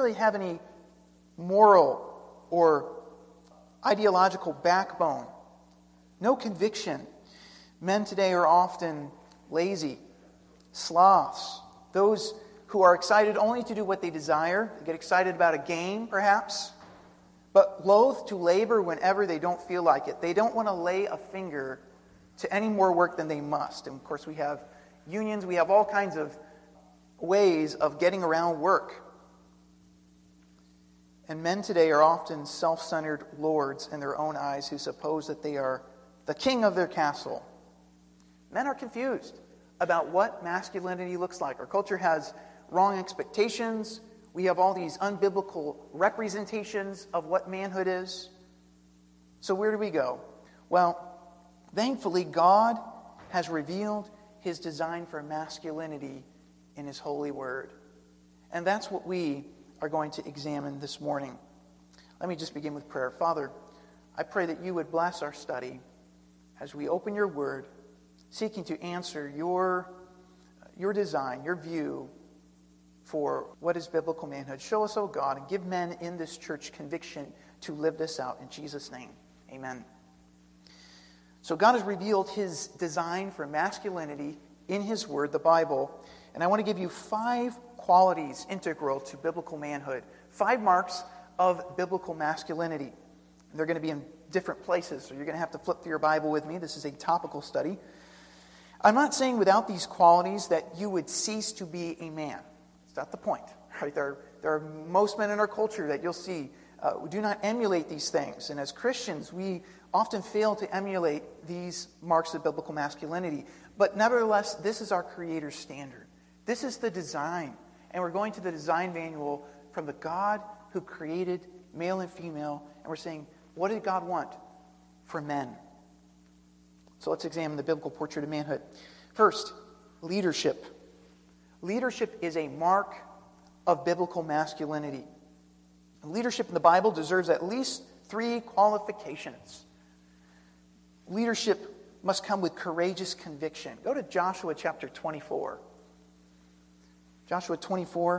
really have any moral or ideological backbone, no conviction. Men today are often lazy, sloths, those who are excited only to do what they desire. They get excited about a game, perhaps, but loath to labor whenever they don't feel like it. They don't want to lay a finger to any more work than they must. And of course, we have unions, we have all kinds of ways of getting around work. And men today are often self-centered lords in their own eyes who suppose that they are the king of their castle. Men are confused about what masculinity looks like. Our culture has wrong expectations. We have all these unbiblical representations of what manhood is. So where do we go? Well, thankfully, God has revealed His design for masculinity in His holy word. And that's what we are going to examine this morning. Let me just begin with prayer. Father, I pray that you would bless our study as we open your word, seeking to answer your design, your view for what is biblical manhood. Show us, O God, and give men in this church conviction to live this out. In Jesus' name, amen. So God has revealed His design for masculinity in His word, the Bible. And I want to give you 5 qualities integral to biblical manhood. 5 marks of biblical masculinity. And they're going to be in different places, so you're going to have to flip through your Bible with me. This is a topical study. I'm not saying without these qualities that you would cease to be a man. It's not the point. Right? There are most men in our culture that you'll see do not emulate these things. And as Christians, we often fail to emulate these marks of biblical masculinity. But nevertheless, this is our Creator's standard. This is the design. And we're going to the design manual from the God who created male and female. And we're saying, what did God want for men? So let's examine the biblical portrait of manhood. First, leadership. Leadership is a mark of biblical masculinity. Leadership in the Bible deserves at least 3 qualifications. Leadership must come with courageous conviction. Go to Joshua chapter 24. Joshua 24.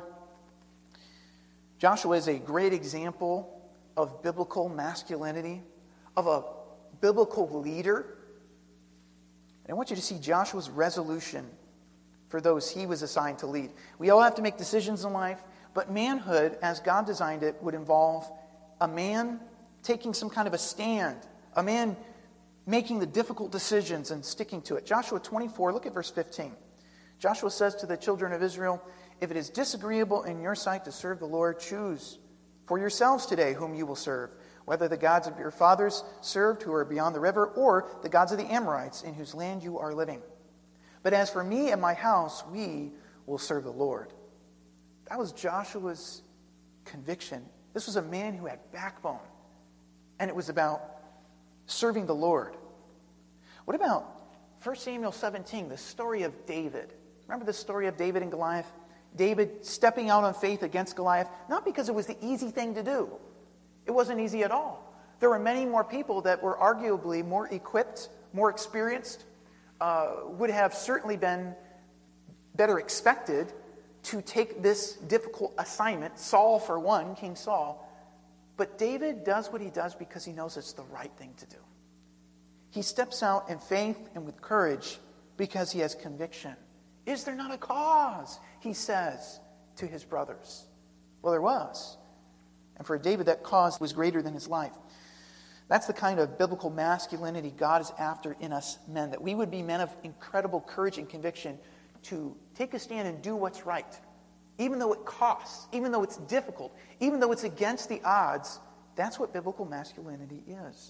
Joshua is a great example of biblical masculinity, of a biblical leader. And I want you to see Joshua's resolution for those he was assigned to lead. We all have to make decisions in life, but manhood, as God designed it, would involve a man taking some kind of a stand, a man making the difficult decisions and sticking to it. Joshua 24, look at verse 15. Joshua says to the children of Israel, "If it is disagreeable in your sight to serve the Lord, choose for yourselves today whom you will serve, whether the gods of your fathers served who are beyond the river, or the gods of the Amorites in whose land you are living. But as for me and my house, we will serve the Lord." That was Joshua's conviction. This was a man who had backbone, and it was about serving the Lord. What about 1 Samuel 17, the story of David? Remember the story of David and Goliath? David stepping out on faith against Goliath, not because it was the easy thing to do. It wasn't easy at all. There were many more people that were arguably more equipped, more experienced, would have certainly been better expected to take this difficult assignment. Saul, for one, King Saul. But David does what he does because he knows it's the right thing to do. He steps out in faith and with courage because he has conviction. Is there not a cause? He says to his brothers. Well, there was. And for David, that cause was greater than his life. That's the kind of biblical masculinity God is after in us men, that we would be men of incredible courage and conviction to take a stand and do what's right. Even though it costs, even though it's difficult, even though it's against the odds, that's what biblical masculinity is.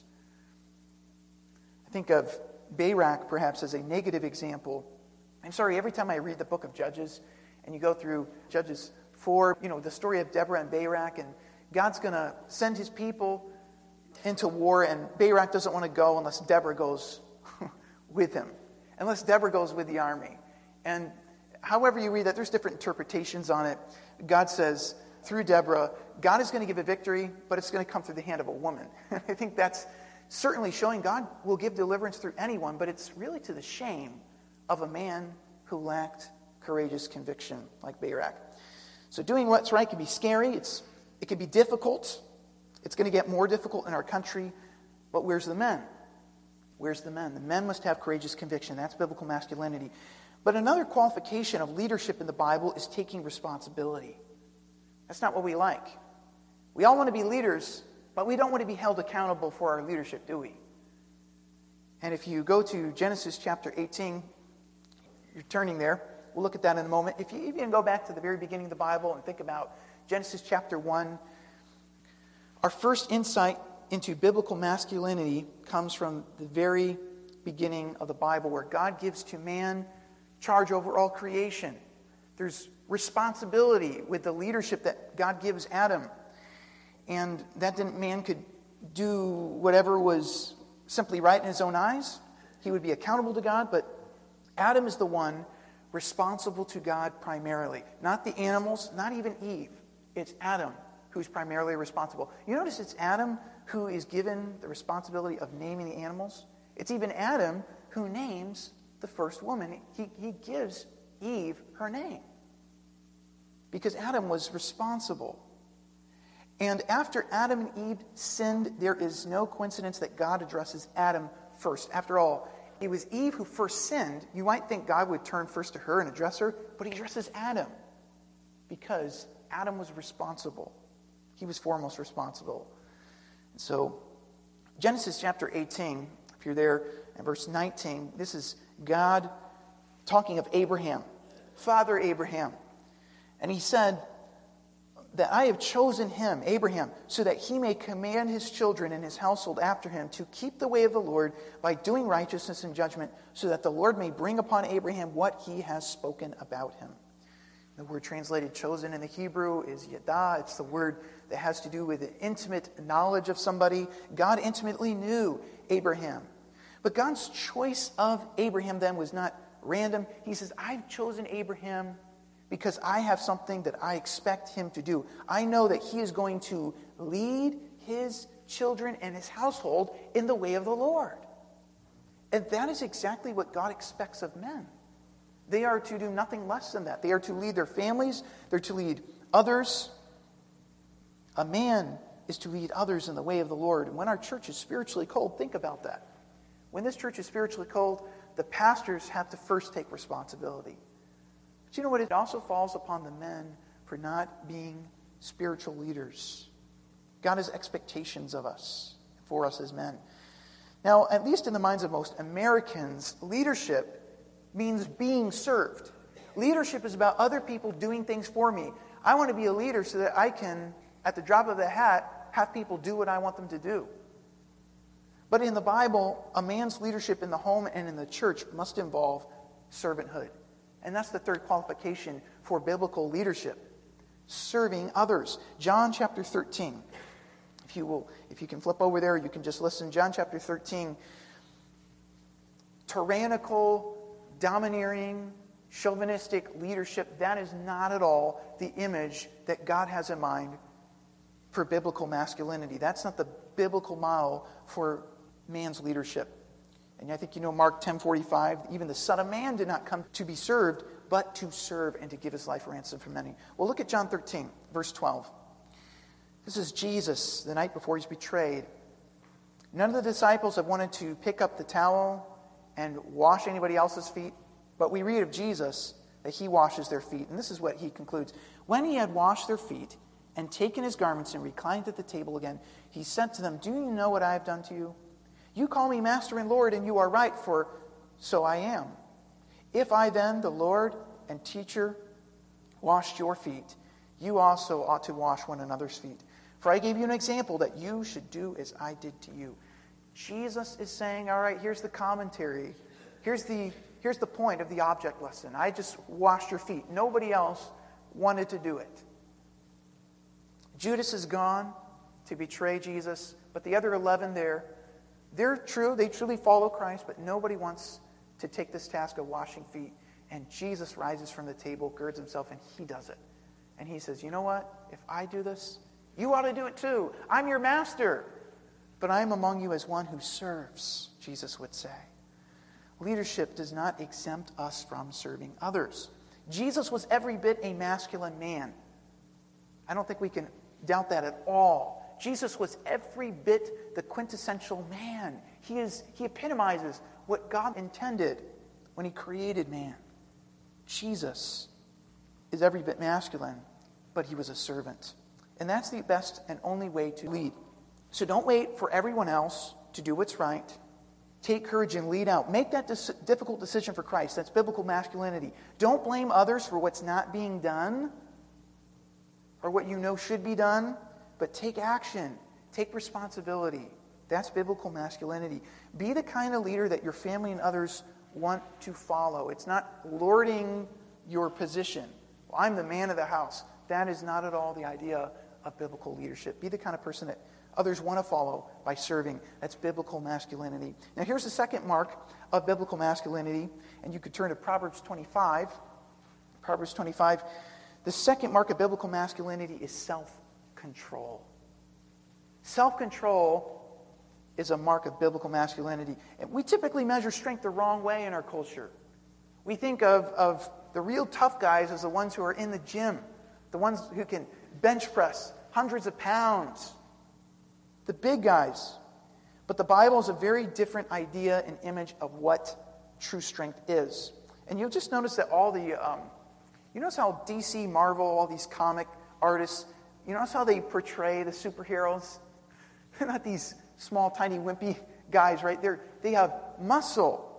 I think of Barak perhaps as a negative example. I'm sorry, every time I read the book of Judges, and you go through Judges 4, the story of Deborah and Barak, and God's going to send his people into war, and Barak doesn't want to go unless Deborah goes with him, unless Deborah goes with the army. And however you read that, there's different interpretations on it. God says, through Deborah, God is going to give a victory, but it's going to come through the hand of a woman. I think that's certainly showing God will give deliverance through anyone, but it's really to the shame of a man who lacked courageous conviction like Barak. So doing what's right can be scary. It can be difficult. It's going to get more difficult in our country. But where's the men? Where's the men? The men must have courageous conviction. That's biblical masculinity. But another qualification of leadership in the Bible is taking responsibility. That's not what we like. We all want to be leaders, but we don't want to be held accountable for our leadership, do we? And if you go to Genesis chapter 18, you're turning there. We'll look at that in a moment. If you even go back to the very beginning of the Bible and think about Genesis chapter 1, our first insight into biblical masculinity comes from the very beginning of the Bible, where God gives to man charge over all creation. There's responsibility with the leadership that God gives Adam. And that didn't man could do whatever was simply right in his own eyes. He would be accountable to God, but Adam is the one responsible to God primarily. Not the animals, not even Eve. It's Adam who's primarily responsible. You notice it's Adam who is given the responsibility of naming the animals. It's even Adam who names the first woman. He gives Eve her name because Adam was responsible. And after Adam and Eve sinned, there is no coincidence that God addresses Adam first. After all, it was Eve who first sinned. You might think God would turn first to her and address her, but he addresses Adam because Adam was responsible. He was foremost responsible. And so, Genesis chapter 18, if you're there, and verse 19, this is God talking of Abraham, Father Abraham. And he said that I have chosen him, Abraham, so that he may command his children and his household after him to keep the way of the Lord by doing righteousness and judgment, so that the Lord may bring upon Abraham what he has spoken about him. The word translated chosen in the Hebrew is yada. It's the word that has to do with the intimate knowledge of somebody. God intimately knew Abraham. But God's choice of Abraham then was not random. He says, I've chosen Abraham because I have something that I expect him to do. I know that he is going to lead his children and his household in the way of the Lord. And that is exactly what God expects of men. They are to do nothing less than that. They are to lead their families. They're to lead others. A man is to lead others in the way of the Lord. And when our church is spiritually cold, think about that. When this church is spiritually cold, the pastors have to first take responsibility. But you know what? It also falls upon the men for not being spiritual leaders. God has expectations of us, for us as men. Now, at least in the minds of most Americans, leadership means being served. Leadership is about other people doing things for me. I want to be a leader so that I can, at the drop of a hat, have people do what I want them to do. But in the Bible, a man's leadership in the home and in the church must involve servanthood. And that's the third qualification for biblical leadership. Serving others. John chapter 13. If you can flip over there, you can just listen. John chapter 13. Tyrannical, domineering, chauvinistic leadership, that is not at all the image that God has in mind for biblical masculinity. That's not the biblical model for man's leadership. And I think you know Mark 10:45, even the Son of Man did not come to be served, but to serve and to give his life a ransom for many. Well, look at John 13, verse 12. This is Jesus the night before he's betrayed. None of the disciples have wanted to pick up the towel and wash anybody else's feet. But we read of Jesus that he washes their feet. And this is what he concludes. When he had washed their feet and taken his garments and reclined at the table again, he said to them, do you know what I have done to you? You call me Master and Lord, and you are right, for so I am. If I then, the Lord and teacher, washed your feet, you also ought to wash one another's feet. For I gave you an example that you should do as I did to you. Jesus is saying, all right, here's the commentary. Here's the point of the object lesson. I just washed your feet. Nobody else wanted to do it. Judas is gone to betray Jesus, but the other 11 they're true. They truly follow Christ, but nobody wants to take this task of washing feet. And Jesus rises from the table, girds himself, and he does it. And he says, you know what? If I do this, you ought to do it too. I'm your master. But I am among you as one who serves, Jesus would say. Leadership does not exempt us from serving others. Jesus was every bit a masculine man. I don't think we can doubt that at all. Jesus was every bit the quintessential man. He epitomizes what God intended when he created man. Jesus is every bit masculine, but he was a servant. And that's the best and only way to lead. So don't wait for everyone else to do what's right. Take courage and lead out. Make that difficult decision for Christ. That's biblical masculinity. Don't blame others for what's not being done or what you know should be done, but take action. Take responsibility. That's biblical masculinity. Be the kind of leader that your family and others want to follow. It's not lording your position. Well, I'm the man of the house. That is not at all the idea of biblical leadership. Be the kind of person that others want to follow by serving. That's biblical masculinity. Now here's the second mark of biblical masculinity, and you could turn to Proverbs 25. Proverbs 25. The second mark of biblical masculinity is self-control. Self-control is a mark of biblical masculinity. And we typically measure strength the wrong way in our culture. We think of the real tough guys as the ones who are in the gym, the ones who can bench press hundreds of pounds, the big guys. But the Bible is a very different idea and image of what true strength is. And you'll just notice that all the, you notice how DC, Marvel, all these comic artists, you notice how they portray the superheroes? They're not these small, tiny, wimpy guys, right? They have muscle.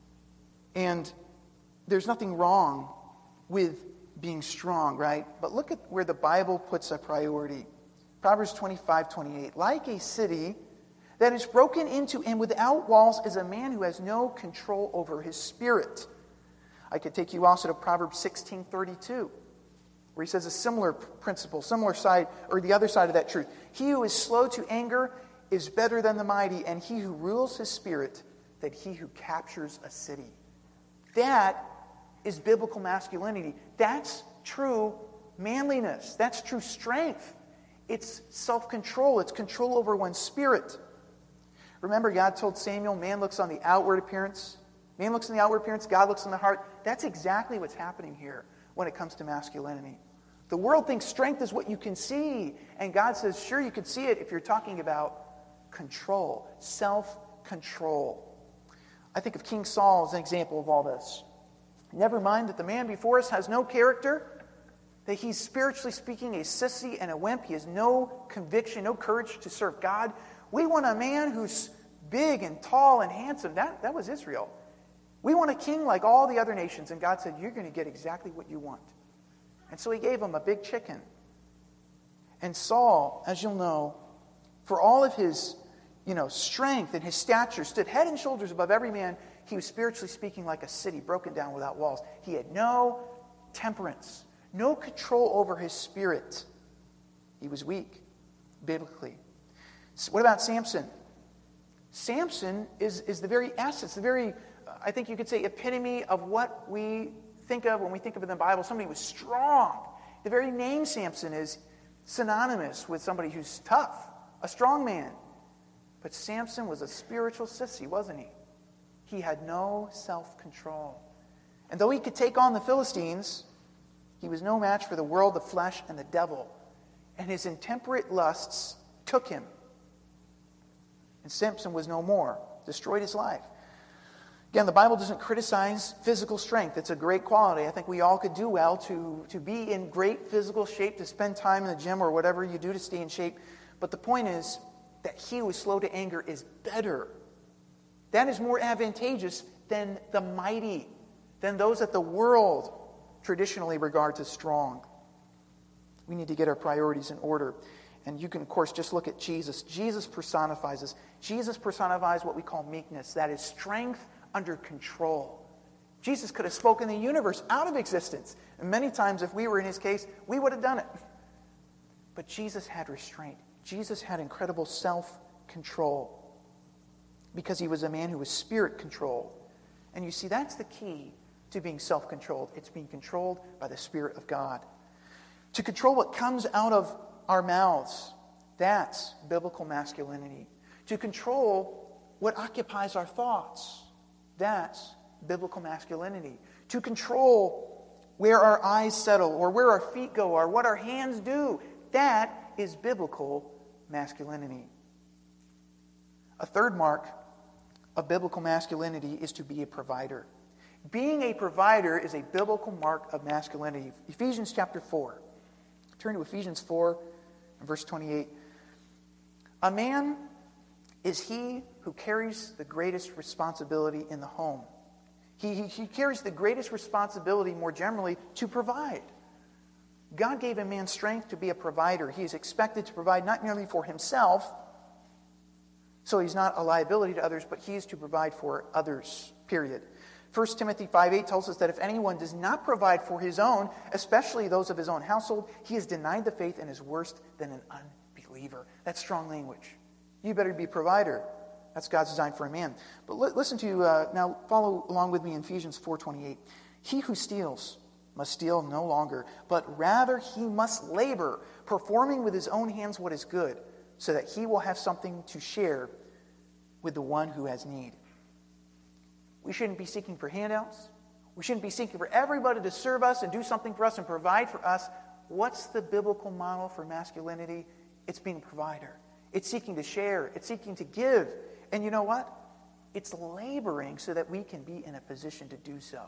And there's nothing wrong with being strong, right? But look at where the Bible puts a priority. Proverbs 25:28. Like a city that is broken into and without walls is a man who has no control over his spirit. I could take you also to Proverbs 16:32, where he says a similar principle, similar side, or the other side of that truth. He who is slow to anger is better than the mighty, and he who rules his spirit than he who captures a city. That is biblical masculinity. That's true manliness. That's true strength. It's self-control. It's control over one's spirit. Remember, God told Samuel, man looks on the outward appearance. Man looks on the outward appearance, God looks on the heart. That's exactly what's happening here when it comes to masculinity. The world thinks strength is what you can see. And God says, sure, you can see it if you're talking about control, self-control. I think of King Saul as an example of all this. Never mind that the man before us has no character, that he's spiritually speaking a sissy and a wimp. He has no conviction, no courage to serve God. We want a man who's big and tall and handsome. That was Israel. We want a king like all the other nations. And God said, you're going to get exactly what you want. And so he gave him a big chicken. And Saul, as you'll know, for all of his strength and his stature, stood head and shoulders above every man. He was spiritually speaking like a city broken down without walls. He had no temperance, no control over his spirit. He was weak, biblically. So what about Samson? Samson is the very essence, the very, I think you could say, epitome of what we think of when we think of in the Bible. Somebody who was strong. The very name Samson is synonymous with somebody who's tough, a strong man. But Samson was a spiritual sissy, wasn't he? He had no self-control. And though he could take on the Philistines, he was no match for the world, the flesh, and the devil. And his intemperate lusts took him. And Samson was no more, destroyed his life. Again, the Bible doesn't criticize physical strength. It's a great quality. I think we all could do well to be in great physical shape, to spend time in the gym or whatever you do to stay in shape. But the point is that he who is slow to anger is better. That is more advantageous than the mighty, than those that the world traditionally regards as strong. We need to get our priorities in order. And you can, of course, just look at Jesus. Jesus personifies this. Jesus personifies what we call meekness. That is strength under control. Jesus could have spoken the universe out of existence. And many times, if we were in his case, we would have done it. But Jesus had restraint. Jesus had incredible self-control because he was a man who was spirit-controlled. And you see, that's the key to being self-controlled. It's being controlled by the Spirit of God. To control what comes out of our mouths, that's biblical masculinity. To control what occupies our thoughts, that's biblical masculinity. To control where our eyes settle or where our feet go or what our hands do, That is biblical masculinity. A third mark of biblical masculinity is to be a provider. Being a provider is a biblical mark of masculinity. Ephesians chapter 4. Turn to Ephesians 4 and verse 28. A man is he who carries the greatest responsibility in the home. He carries the greatest responsibility, more generally, to provide. God gave a man strength to be a provider. He is expected to provide not merely for himself, so he's not a liability to others, but he is to provide for others, period. 1 Timothy 5:8 tells us that if anyone does not provide for his own, especially those of his own household, he has denied the faith and is worse than an unbeliever. That's strong language. You better be a provider. That's God's design for a man. But listen to, now follow along with me in Ephesians 4:28. He who steals must steal no longer, but rather he must labor, performing with his own hands what is good, so that he will have something to share with the one who has need. We shouldn't be seeking for handouts. We shouldn't be seeking for everybody to serve us and do something for us and provide for us. What's the biblical model for masculinity? It's being a provider. It's seeking to share. It's seeking to give. And you know what? It's laboring so that we can be in a position to do so.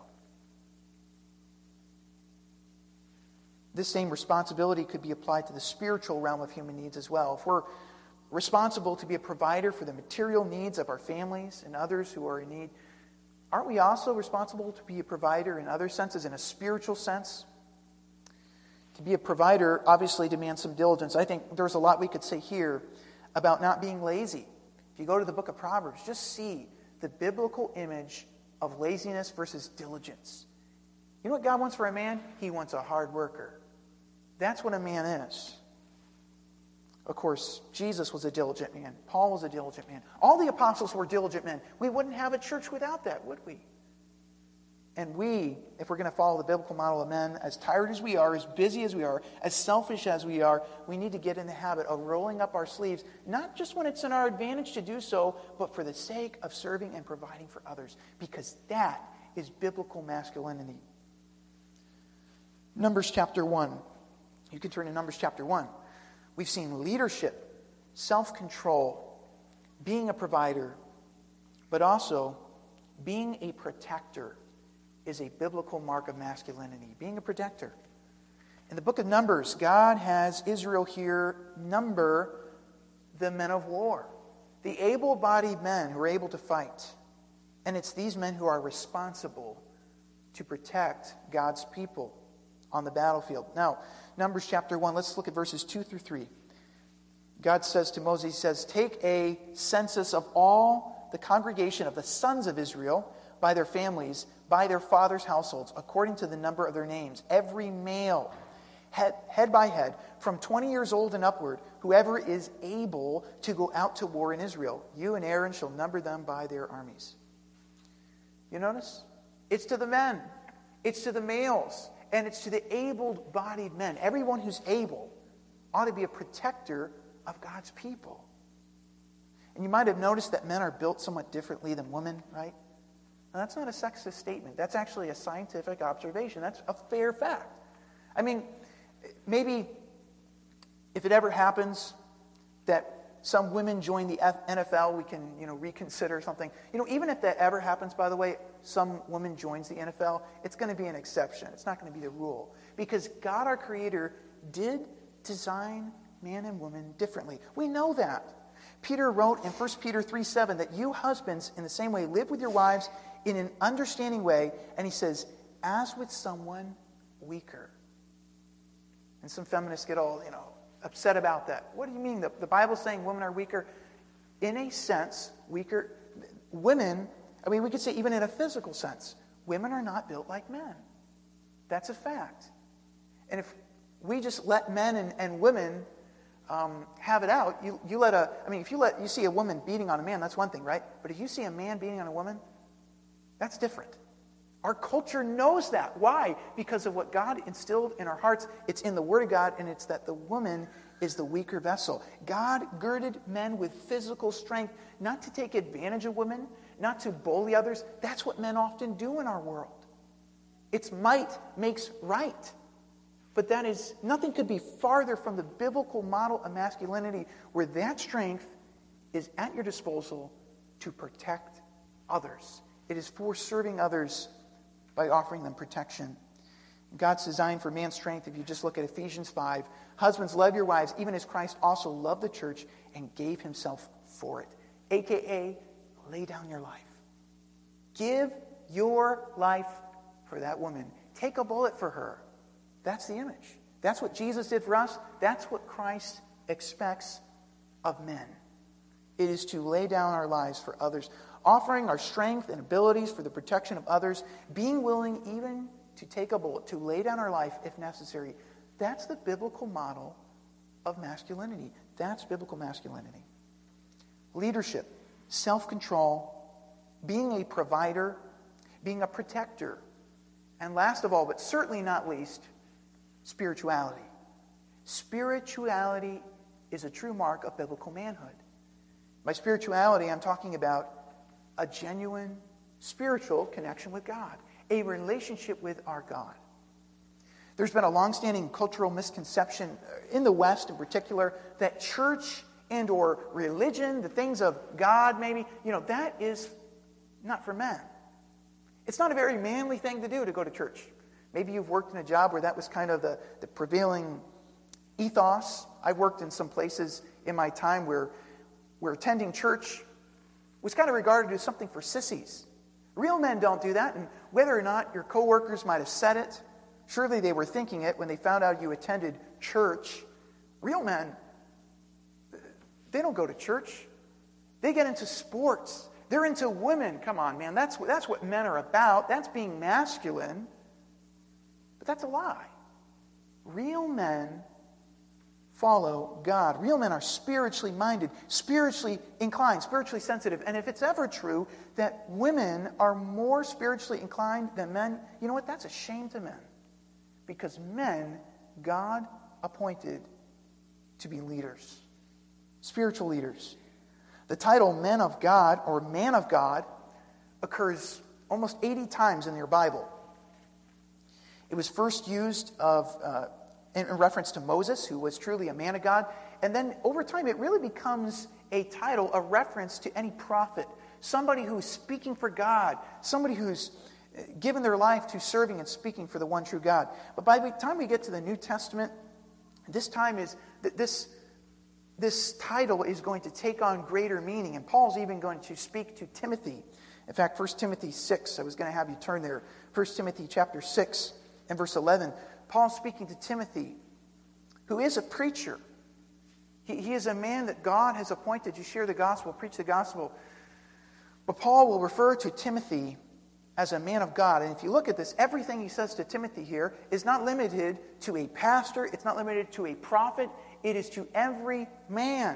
This same responsibility could be applied to the spiritual realm of human needs as well. If we're responsible to be a provider for the material needs of our families and others who are in need, aren't we also responsible to be a provider in other senses, in a spiritual sense? To be a provider obviously demands some diligence. I think there's a lot we could say here about not being lazy. If you go to the book of Proverbs, just see the biblical image of laziness versus diligence. You know what God wants for a man? He wants a hard worker. That's what a man is. Of course, Jesus was a diligent man. Paul was a diligent man. All the apostles were diligent men. We wouldn't have a church without that, would we? And we, if we're going to follow the biblical model of men, as tired as we are, as busy as we are, as selfish as we are, we need to get in the habit of rolling up our sleeves, not just when it's in our advantage to do so, but for the sake of serving and providing for others, because that is biblical masculinity. Numbers chapter 1. You can turn to Numbers chapter 1. We've seen leadership, self-control, being a provider, but also being a protector is a biblical mark of masculinity. Being a protector. In the book of Numbers, God has Israel here number the men of war, the able-bodied men who are able to fight. And it's these men who are responsible to protect God's people on the battlefield. Now, Numbers chapter 1, let's look at verses 2 through 3. God says to Moses, he says, "Take a census of all the congregation of the sons of Israel by their families, by their fathers' households, according to the number of their names. Every male, head by head, from 20 years old and upward, whoever is able to go out to war in Israel. You and Aaron shall number them by their armies." You notice? It's to the men. It's to the males. And it's to the able-bodied men. Everyone who's able ought to be a protector of God's people. And you might have noticed that men are built somewhat differently than women, right? Now, that's not a sexist statement. That's actually a scientific observation. That's a fair fact. I mean, maybe if it ever happens that some women join the NFL, we can, reconsider something. Even if that ever happens, by the way, some woman joins the NFL, it's going to be an exception. It's not going to be the rule. Because God, our Creator, did design man and woman differently. We know that. Peter wrote in 1 Peter 3:7 that you husbands, in the same way, live with your wives in an understanding way. And he says, as with someone weaker. And some feminists get all, upset about that. What do you mean? The Bible's saying women are weaker? In a sense, weaker. Women, we could say even in a physical sense, women are not built like men. That's a fact. And if we just let men and women have it out, if you see a woman beating on a man, that's one thing, right? But if you see a man beating on a woman, that's different. Our culture knows that. Why? Because of what God instilled in our hearts. It's in the Word of God, and it's that the woman is the weaker vessel. God girded men with physical strength, not to take advantage of women, not to bully others. That's what men often do in our world. It's might makes right. But that is, nothing could be farther from the biblical model of masculinity, where that strength is at your disposal to protect others. It is for serving others by offering them protection. God's design for man's strength, if you just look at Ephesians 5, husbands, love your wives, even as Christ also loved the church and gave himself for it. AKA, lay down your life. Give your life for that woman. Take a bullet for her. That's the image. That's what Jesus did for us. That's what Christ expects of men. It is to lay down our lives for others, offering our strength and abilities for the protection of others, being willing even to take a bullet, to lay down our life if necessary. That's the biblical model of masculinity. That's biblical masculinity. Leadership, self-control, being a provider, being a protector, and last of all, but certainly not least, spirituality. Spirituality is a true mark of biblical manhood. By spirituality, I'm talking about a genuine spiritual connection with God, a relationship with our God. There's been a long-standing cultural misconception in the West in particular that church and or religion, the things of God maybe, that is not for men. It's not a very manly thing to do to go to church. Maybe you've worked in a job where that was kind of the prevailing ethos. I've worked in some places in my time where attending church was kind of regarded as something for sissies. Real men don't do that, and whether or not your coworkers might have said it, surely they were thinking it when they found out you attended church. Real men, they don't go to church. They get into sports. They're into women. Come on, man. That's what men are about. That's being masculine. But that's a lie. Real men follow God. Real men are spiritually minded, spiritually inclined, spiritually sensitive. And if it's ever true that women are more spiritually inclined than men, you know what? That's a shame to men. Because men, God appointed to be leaders, spiritual leaders. The title men of God or man of God occurs almost 80 times in your Bible. It was first used in reference to Moses, who was truly a man of God. And then over time, it really becomes a title, a reference to any prophet, somebody who's speaking for God, somebody who's given their life to serving and speaking for the one true God. But by the time we get to the New Testament, this title is going to take on greater meaning. And Paul's even going to speak to Timothy. In fact, 1 Timothy 6, I was going to have you turn there. 1 Timothy chapter 6 and verse 11. Paul's speaking to Timothy, who is a preacher. He is a man that God has appointed to share the gospel, preach the gospel. But Paul will refer to Timothy as a man of God. And if you look at this, everything he says to Timothy here is not limited to a pastor. It's not limited to a prophet. It is to every man.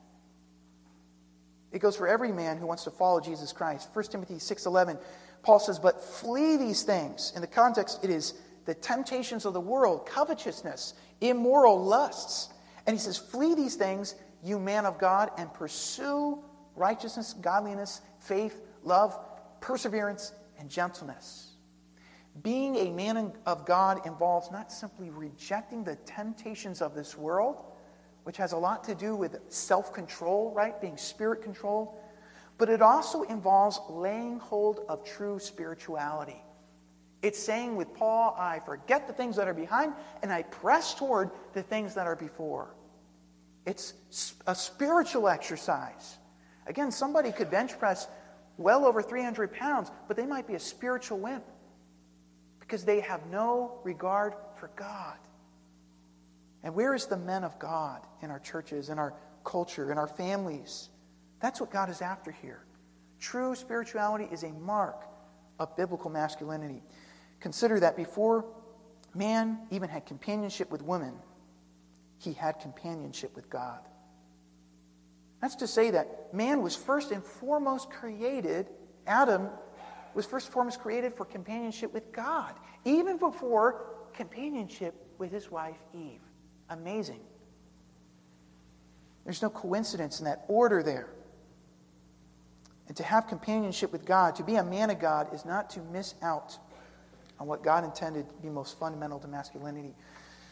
It goes for every man who wants to follow Jesus Christ. 1 Timothy 6:11, Paul says, but flee these things. In the context, it is the temptations of the world, covetousness, immoral lusts. And he says, flee these things, you man of God, and pursue righteousness, godliness, faith, love, perseverance, and gentleness. Being a man of God involves not simply rejecting the temptations of this world, which has a lot to do with self-control, right? Being spirit-controlled. But it also involves laying hold of true spirituality. It's saying with Paul, I forget the things that are behind and I press toward the things that are before. It's a spiritual exercise. Again, somebody could bench press well over 300 pounds, but they might be a spiritual wimp because they have no regard for God. And where is the men of God in our churches, in our culture, in our families? That's what God is after here. True spirituality is a mark of biblical masculinity. Consider that before man even had companionship with women, he had companionship with God. That's to say that man was first and foremost created, Adam was first and foremost created for companionship with God, even before companionship with his wife Eve. Amazing. There's no coincidence in that order there. And to have companionship with God, to be a man of God, is not to miss out on what God intended to be most fundamental to masculinity.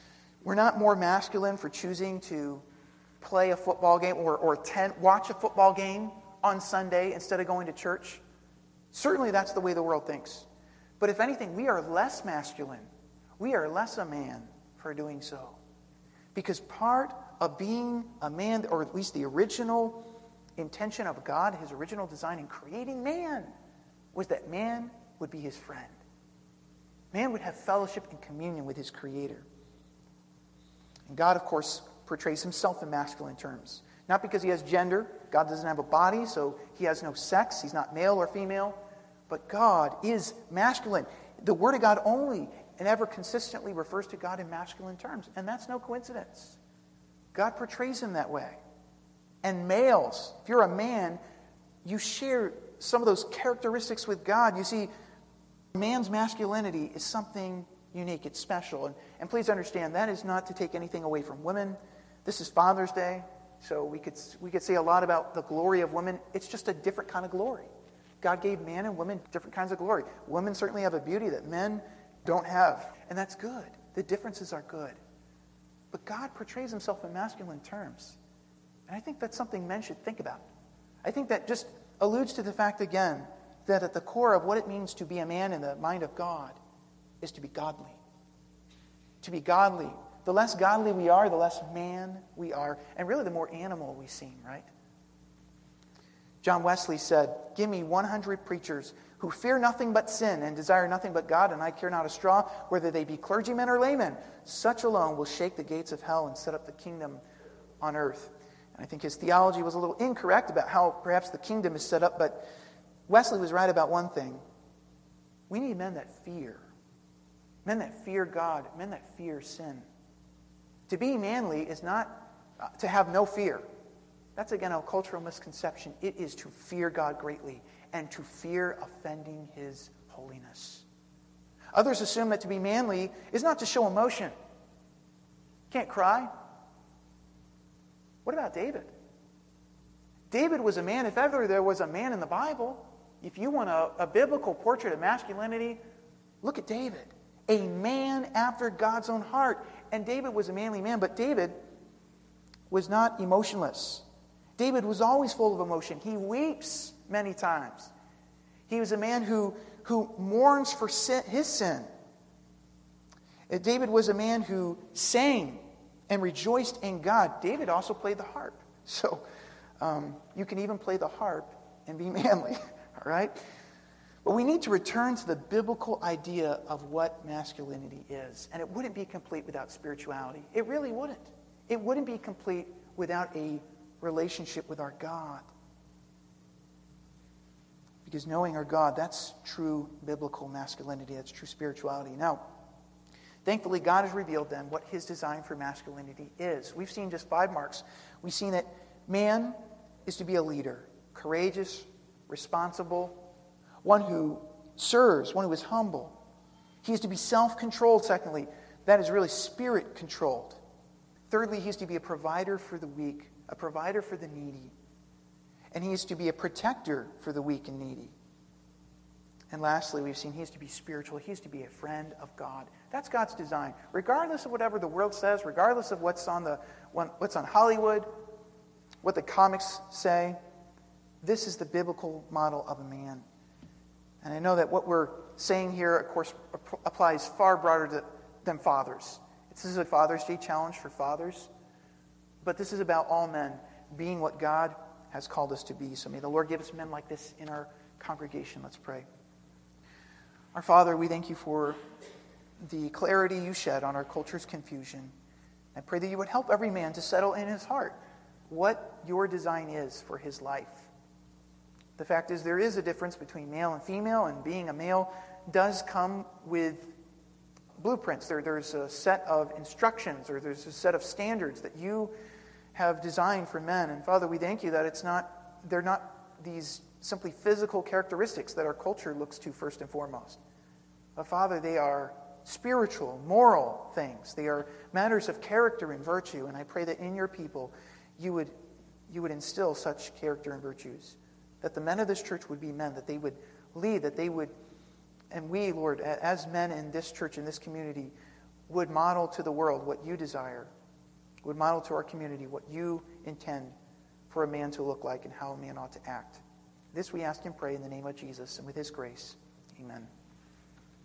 We're not more masculine for choosing to play a football game or watch a football game on Sunday instead of going to church. Certainly that's the way the world thinks. But if anything, we are less masculine. We are less a man for doing so. Because part of being a man, or at least the original intention of God, his original design in creating man, was that man would be his friend. Man would have fellowship and communion with his Creator. And God, of course, portrays himself in masculine terms. Not because he has gender. God doesn't have a body, so he has no sex. He's not male or female. But God is masculine. The Word of God only and ever consistently refers to God in masculine terms. And that's no coincidence. God portrays him that way. And males, if you're a man, you share some of those characteristics with God. You see, man's masculinity is something unique. It's special. And please understand, that is not to take anything away from women. This is Father's Day, so we could say a lot about the glory of women. It's just a different kind of glory. God gave man and women different kinds of glory. Women certainly have a beauty that men don't have, and that's good. The differences are good. But God portrays himself in masculine terms. And I think that's something men should think about. I think that just alludes to the fact again that at the core of what it means to be a man in the mind of God is to be godly. To be godly. The less godly we are, the less man we are. And really the more animal we seem, right? John Wesley said, "Give me 100 preachers who fear nothing but sin and desire nothing but God, and I care not a straw, whether they be clergymen or laymen. Such alone will shake the gates of hell and set up the kingdom on earth." And I think his theology was a little incorrect about how perhaps the kingdom is set up, but Wesley was right about one thing. We need men that fear. Men that fear God. Men that fear sin. To be manly is not to have no fear. That's, again, a cultural misconception. It is to fear God greatly and to fear offending his holiness. Others assume that to be manly is not to show emotion. Can't cry. What about David? David was a man, if ever there was a man in the Bible. If you want a biblical portrait of masculinity, look at David. A man after God's own heart. And David was a manly man, but David was not emotionless. David was always full of emotion. He weeps many times. He was a man who mourns for his sin. David was a man who sang and rejoiced in God. David also played the harp. So you can even play the harp and be manly. All right? But we need to return to the biblical idea of what masculinity is. And it wouldn't be complete without spirituality. It really wouldn't. It wouldn't be complete without a relationship with our God. Because knowing our God, that's true biblical masculinity. That's true spirituality. Now, thankfully, God has revealed then what his design for masculinity is. We've seen just 5 marks. We've seen that man is to be a leader. Courageous, responsible, one who serves, one who is humble. He is to be self-controlled, secondly. That is really spirit-controlled. Thirdly, he is to be a provider for the weak, a provider for the needy. And he is to be a protector for the weak and needy. And lastly, we've seen he is to be spiritual. He is to be a friend of God. That's God's design. Regardless of whatever the world says, regardless of what's on Hollywood, what the comics say, this is the biblical model of a man. And I know that what we're saying here, of course, applies far broader than fathers. This is a Father's Day challenge for fathers. But this is about all men being what God has called us to be. So may the Lord give us men like this in our congregation. Let's pray. Our Father, we thank you for the clarity you shed on our culture's confusion. I pray that you would help every man to settle in his heart what your design is for his life. The fact is, there is a difference between male and female, and being a male does come with blueprints. There's a set of instructions, or there's a set of standards that you have designed for men. And Father, we thank you that they're not these simply physical characteristics that our culture looks to first and foremost. But Father, they are spiritual, moral things. They are matters of character and virtue. And I pray that in your people you would instill such character and virtues. That the men of this church would be men, that they would lead, that they would, and we, Lord, as men in this church, in this community, would model to the world what you desire, would model to our community what you intend for a man to look like and how a man ought to act. This we ask and pray in the name of Jesus and with his grace. Amen.